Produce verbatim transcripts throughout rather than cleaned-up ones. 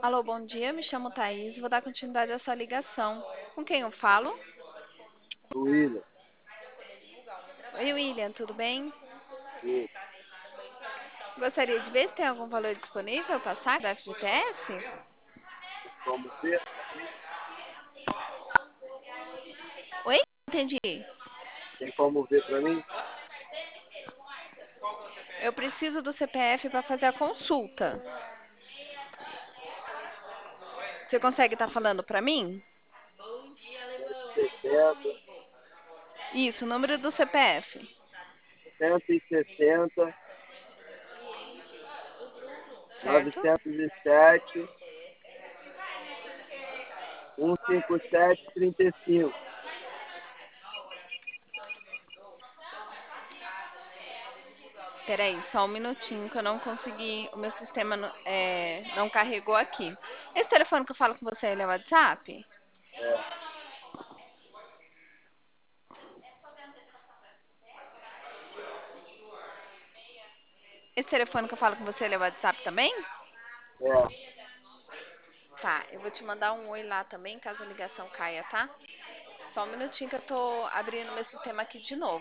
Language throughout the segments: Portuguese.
Alô, bom dia. Me chamo Thaís. Vou dar continuidade à sua ligação. Com quem eu falo? William, Oi, William, tudo bem? e Gostaria de ver se tem algum valor disponível para saque do F G T S? como ver pra mim? Oi? Entendi. Tem como ver para mim? Eu preciso do C P F para fazer a consulta. Você consegue estar falando para mim? sessenta, Isso, o número do C P F. cento e sessenta, Certo? novecentos e sete, cento e cinquenta e sete, trinta e cinco. Peraí, só um minutinho que eu não consegui. O meu sistema não, é, não carregou aqui. Esse telefone que eu falo com você, ele é WhatsApp? É, Esse telefone que eu falo com você, ele é WhatsApp também? é, Tá, eu vou te mandar um oi lá também, caso a ligação caia, tá? Só um minutinho que eu tô abrindo meu sistema aqui de novo.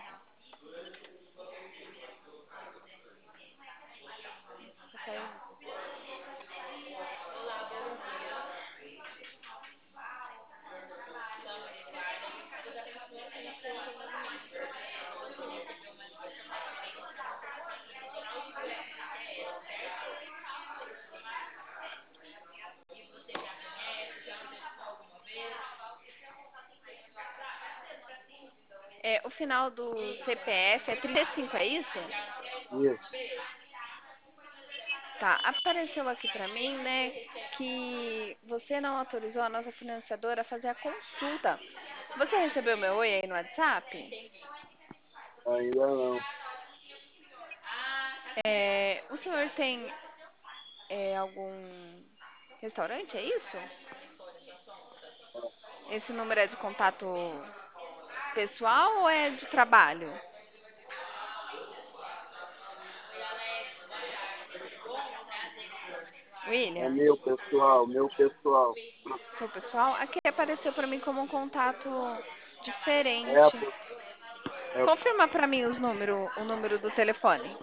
É, o final do C P F é trinta e cinco, é isso? isso. Tá, apareceu aqui pra mim, né, que você não autorizou a nossa financiadora a fazer a consulta. Você recebeu meu oi aí no WhatsApp? Ainda não. É, o senhor tem é, algum restaurante, é isso? Esse número é de contato pessoal ou é de trabalho? É William, meu pessoal, meu pessoal. seu pessoal, aqui apareceu para mim como um contato É, diferente. pô, é, Confirma para mim os número, o número do telefone.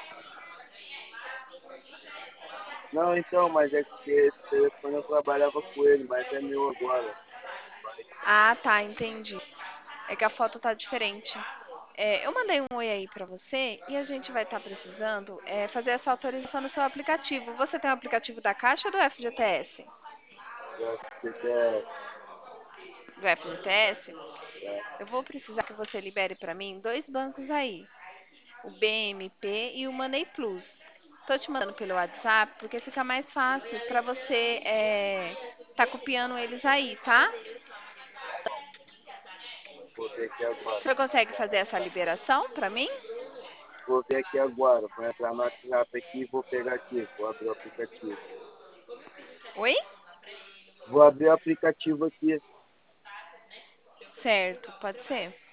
não, então, mas é que esse telefone eu trabalhava com ele, mas é meu agora. Ah, tá, entendi. É que a foto tá diferente. É, eu mandei um oi aí para você e a gente vai estar precisando é, fazer essa autorização no seu aplicativo. Você tem o aplicativo da Caixa ou do F G T S? Do F G T S, Do F G T S? é, Eu vou precisar que você libere para mim dois bancos aí, o B M P e o Money Plus. Tô te mandando pelo WhatsApp porque fica mais fácil para você é, tá copiando eles aí, tá? vou ver aqui agora. Você consegue fazer essa liberação para mim? Vou ver aqui agora. Vou entrar no WhatsApp aqui e vou pegar aqui. Vou abrir o aplicativo. Oi? Vou abrir o aplicativo aqui. Certo, pode ser.